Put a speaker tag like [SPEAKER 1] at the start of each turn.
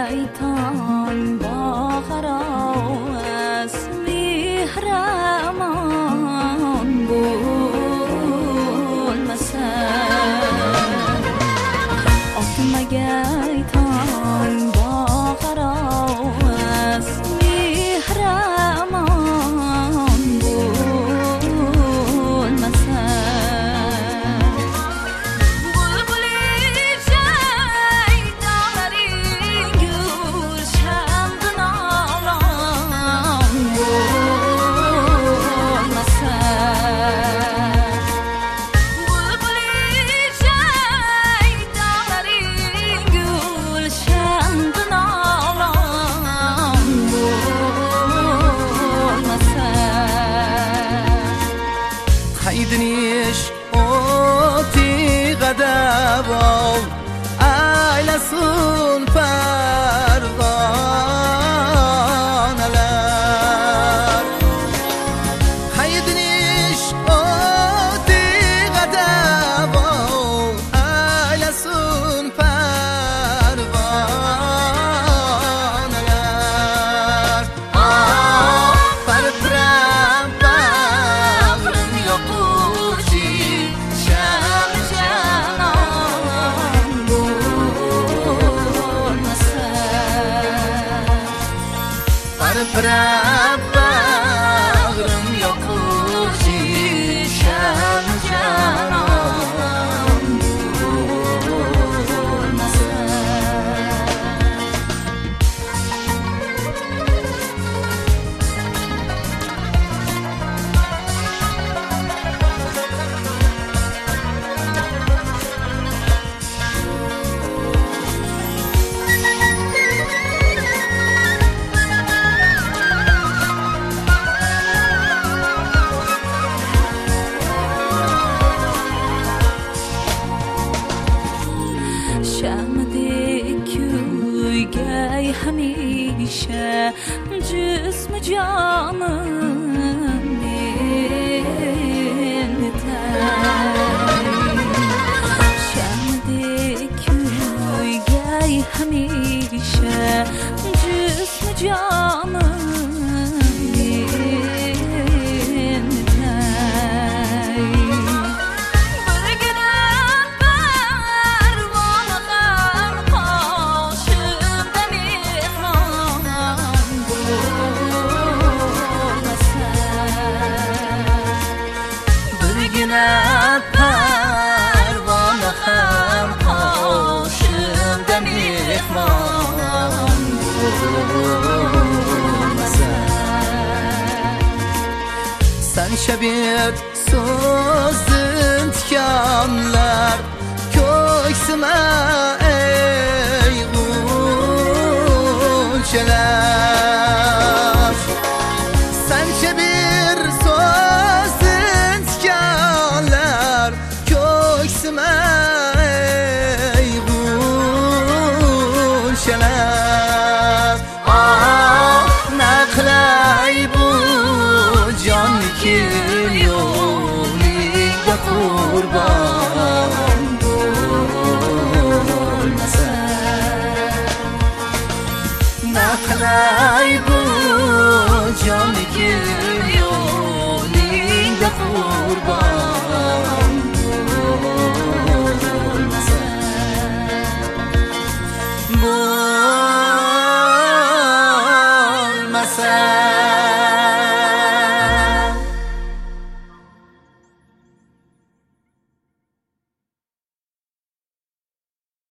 [SPEAKER 1] گیتان با غراس میهرمان بول مثل آتم گیتان با غراس میهرمان بول مثل
[SPEAKER 2] خیدنیش اوتی غداو ایلسون پروانلر خیدنیش اوتی غداو ایلسون پروانلر پرپرم باغرم یقوشی شم جنان بول مثل پرپرم باغرم یقوشی شم جنان بول مثل
[SPEAKER 1] شمدی کوی همیشه جسم جانم شمدی کوی همیشه جسم جانم
[SPEAKER 2] پروانه هم پاشم دمیخمان بول مثل sen şebir sözün tikanlar köksüme ey gülçeler sen şebir sözün tikanlar köksüme ey gülçeler ah ne kılay bu can ki yolunda kurban bul مثل ne kılay bu can ki